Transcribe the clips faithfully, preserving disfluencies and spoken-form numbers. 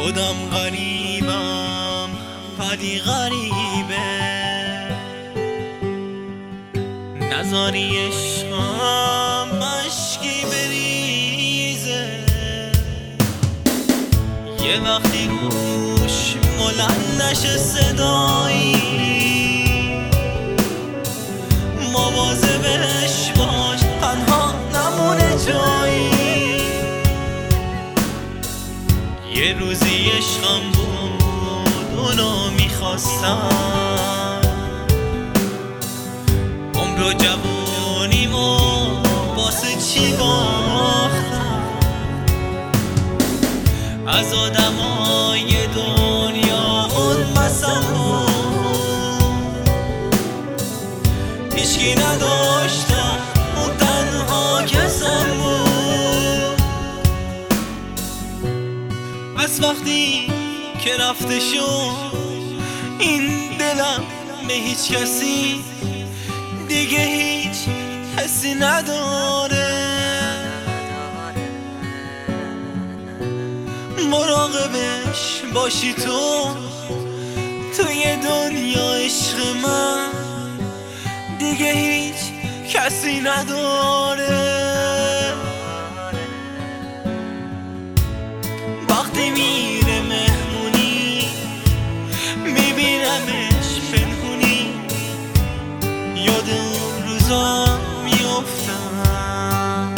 خودم غریبم ولی غریبه، نذاری عشقم مشکی بریزه. یه وقتی گوش بلند نشه صدایی، مواظبش باش تنها نمونه جایی. یه روزی عشقم بود اونو میخواستم، عمر و جوونیمو واسه چی باختم. از آدمای دنیا اون مسم بود، هیچکی نداشتم اون تنها کسم بود. از وقتی که رفته شد این دلم به هیچ کسی دیگه هیچ حسی نداره. مراقبش باشی تو توی دنیا عشق من، دیگه هیچ کسی نداره. وقتی میره مهمونی میبینمش پنهونی، یاد اون روزا میافتم.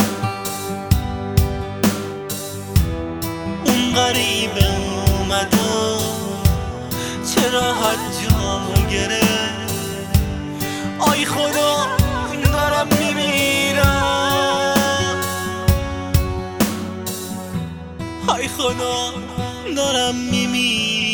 اون غریبه اومد و چرا حد جامو گرفت. آی خدا دارم میمیرم، آی خدا دارم میمیرم.